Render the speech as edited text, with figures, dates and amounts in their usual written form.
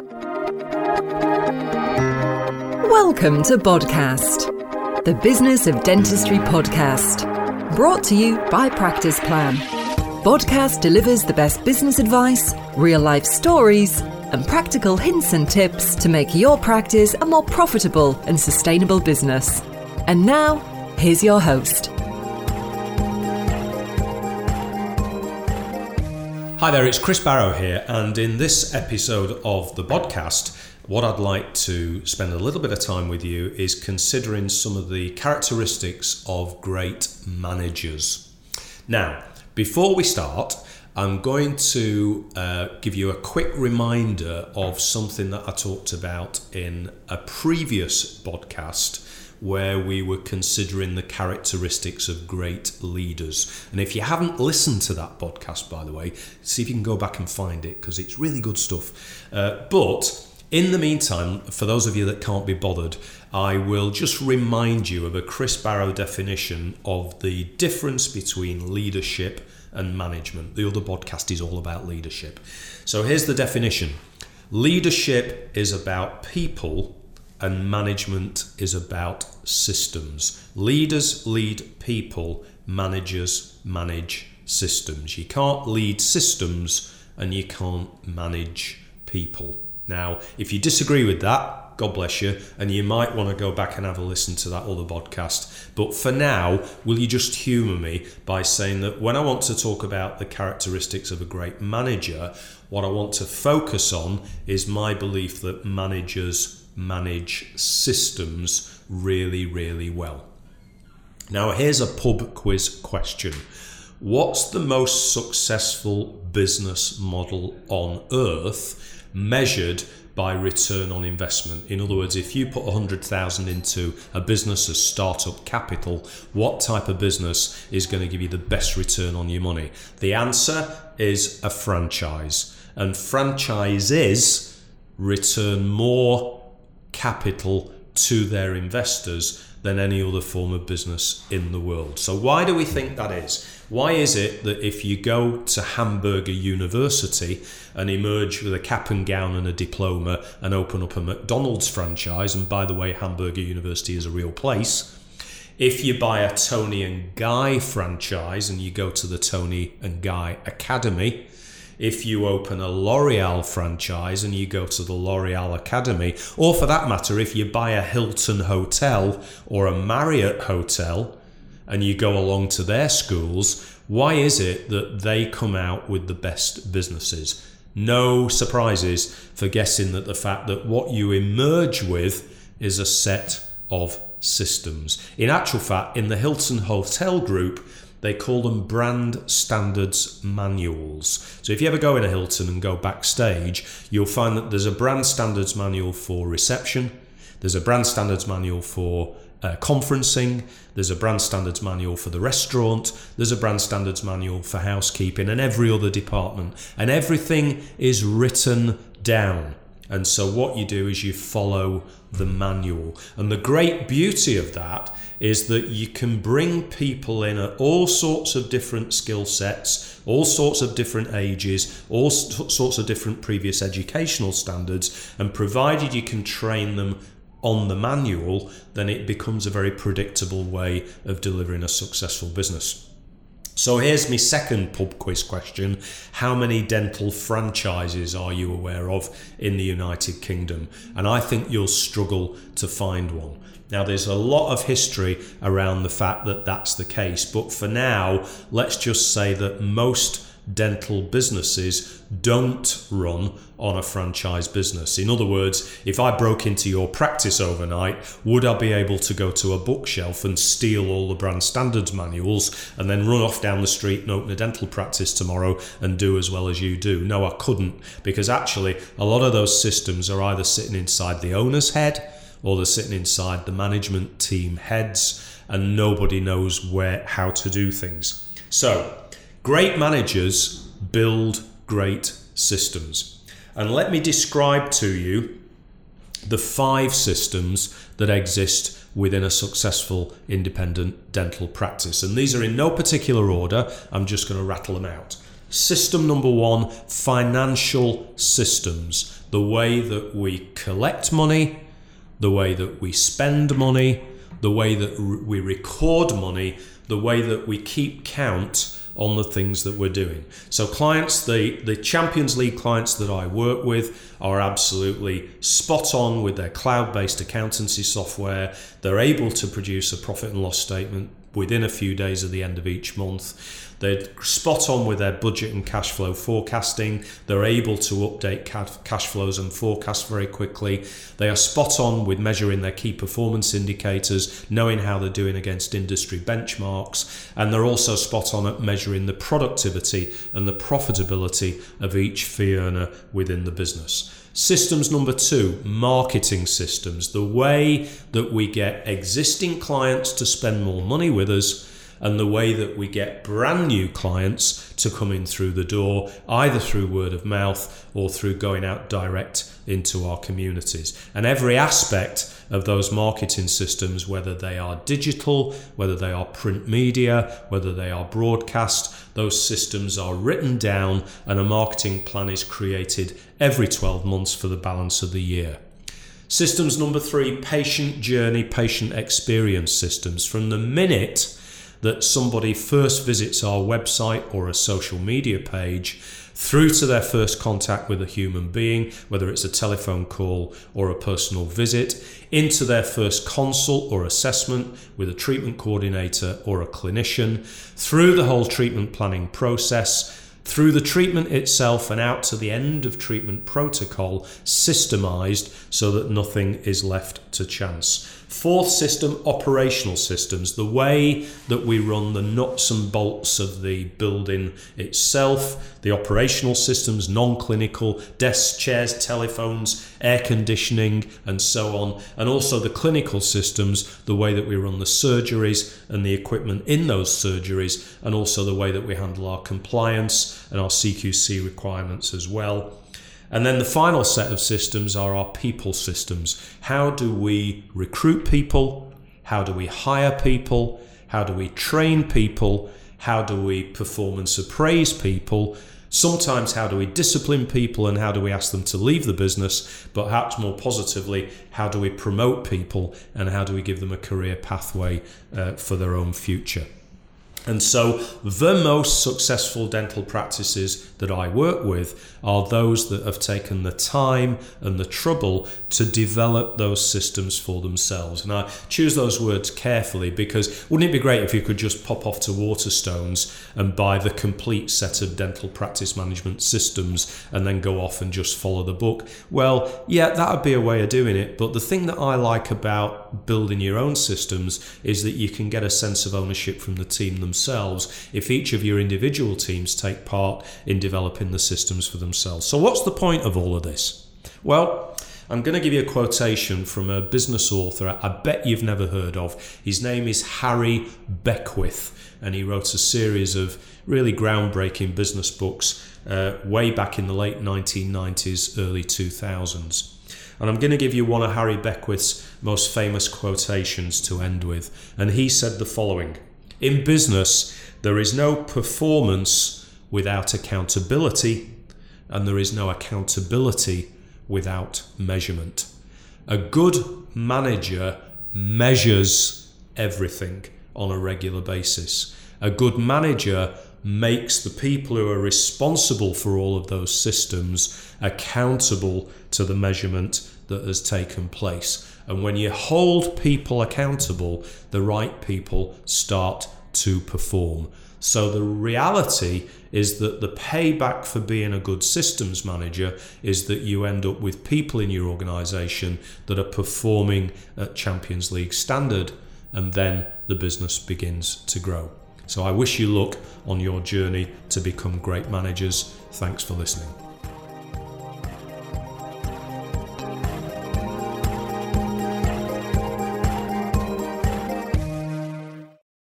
Welcome to Podcast, the Business of Dentistry podcast, brought to you by Practice Plan. Podcast delivers the best business advice, real-life stories, and practical hints and tips to make your practice a more profitable and sustainable business. And now, here's your host. Hi there, it's Chris Barrow here, and in this episode of the podcast, what I'd like to spend a little bit of time with you is considering some of the characteristics of great managers. Now, before we start, I'm going to give you a quick reminder of something that I talked about in a previous podcast where we were considering the characteristics of great leaders. And if you haven't listened to that podcast, by the way, see if you can go back and find it, because it's really good stuff. But in the meantime, for those of you that can't be bothered, I will just remind you of a Chris Barrow definition of the difference between leadership and management. The other podcast is all about leadership. So here's the definition. Leadership is about people and management is about systems. Leaders lead people, managers manage systems. You can't lead systems and you can't manage people. Now, if you disagree with that, God bless you, and you might want to go back and have a listen to that other podcast. But for now, will you just humour me by saying that when I want to talk about the characteristics of a great manager, what I want to focus on is my belief that managers manage systems really, really well. Now, here's a pub quiz question. What's the most successful business model on earth measured by return on investment? In other words, if you put 100,000 into a business as startup capital, what type of business is going to give you the best return on your money? The answer is a franchise. And franchises return more capital to their investors than any other form of business in the world. So why do we think that is? Why is it that if you go to Hamburger University and emerge with a cap and gown and a diploma and open up a McDonald's franchise, and by the way, Hamburger University is a real place, if you buy a Tony and Guy franchise and you go to the Tony and Guy Academy, if you open a L'Oreal franchise and you go to the L'Oreal Academy, or for that matter, if you buy a Hilton hotel or a Marriott hotel and you go along to their schools, why is it that they come out with the best businesses? No surprises for guessing that the fact that what you emerge with is a set of systems. In actual fact, in the Hilton Hotel Group, they call them brand standards manuals. So if you ever go in a Hilton and go backstage, you'll find that there's a brand standards manual for reception, there's a brand standards manual for conferencing, there's a brand standards manual for the restaurant, there's a brand standards manual for housekeeping and every other department. And everything is written down. And so what you do is you follow the manual. And the great beauty of that is that you can bring people in at all sorts of different skill sets, all sorts of different ages, all sorts of different previous educational standards, and provided you can train them on the manual, then it becomes a very predictable way of delivering a successful business. So here's my second pub quiz question. How many dental franchises are you aware of in the United Kingdom? And I think you'll struggle to find one. Now, there's a lot of history around the fact that that's the case, but for now, let's just say that most dental businesses don't run on a franchise business. In other words, if I broke into your practice overnight, would I be able to go to a bookshelf and steal all the brand standards manuals and then run off down the street and open a dental practice tomorrow and do as well as you do? No, I couldn't, because actually a lot of those systems are either sitting inside the owner's head or they're sitting inside the management team heads, and nobody knows how to do things. So great managers build great systems. And let me describe to you the 5 systems that exist within a successful independent dental practice. And these are in no particular order. I'm just going to rattle them out. System number 1, financial systems. The way that we collect money, the way that we spend money, the way that we record money, the way that we keep count on the things that we're doing. So clients, the Champions League clients that I work with are absolutely spot on with their cloud-based accountancy software. They're able to produce a profit and loss statement within a few days of the end of each month. They're spot on with their budget and cash flow forecasting. They're able to update cash flows and forecasts very quickly. They are spot on with measuring their key performance indicators, knowing how they're doing against industry benchmarks. And they're also spot on at measuring the productivity and the profitability of each fee earner within the business. Systems number 2, marketing systems. The way that we get existing clients to spend more money with us, and the way that we get brand new clients to come in through the door, either through word of mouth or through going out direct into our communities. And every aspect of those marketing systems, whether they are digital, whether they are print media, whether they are broadcast, those systems are written down and a marketing plan is created every 12 months for the balance of the year. Systems number 3, patient journey, patient experience systems. From the minute that somebody first visits our website or a social media page through to their first contact with a human being, whether it's a telephone call or a personal visit, into their first consult or assessment with a treatment coordinator or a clinician, through the whole treatment planning process, through the treatment itself and out to the end of treatment protocol, systemized so that nothing is left to chance. 4th system, operational systems, the way that we run the nuts and bolts of the building itself, the operational systems, non-clinical, desks, chairs, telephones, air conditioning, and so on, and also the clinical systems, the way that we run the surgeries and the equipment in those surgeries, and also the way that we handle our compliance and our CQC requirements as well. And then the final set of systems are our people systems. How do we recruit people? How do we hire people? How do we train people? How do we performance appraise people? Sometimes how do we discipline people and how do we ask them to leave the business? But perhaps more positively, how do we promote people and how do we give them a career pathway for their own future? And so the most successful dental practices that I work with are those that have taken the time and the trouble to develop those systems for themselves. And I choose those words carefully because wouldn't it be great if you could just pop off to Waterstones and buy the complete set of dental practice management systems and then go off and just follow the book? Well, yeah, that would be a way of doing it. But the thing that I like about building your own systems is that you can get a sense of ownership from the team themselves if each of your individual teams take part in developing the systems for themselves. So what's the point of all of this? Well, I'm going to give you a quotation from a business author I bet you've never heard of. His name is Harry Beckwith, and he wrote a series of really groundbreaking business books way back in the late 1990s, early 2000s. And I'm going to give you one of Harry Beckwith's most famous quotations to end with. And he said the following: "In business, there is no performance without accountability, and there is no accountability without measurement." A good manager measures everything on a regular basis. A good manager makes the people who are responsible for all of those systems accountable to the measurement that has taken place. And when you hold people accountable, the right people start to perform. So the reality is that the payback for being a good systems manager is that you end up with people in your organisation that are performing at Champions League standard, and then the business begins to grow. So I wish you luck on your journey to become great managers. Thanks for listening.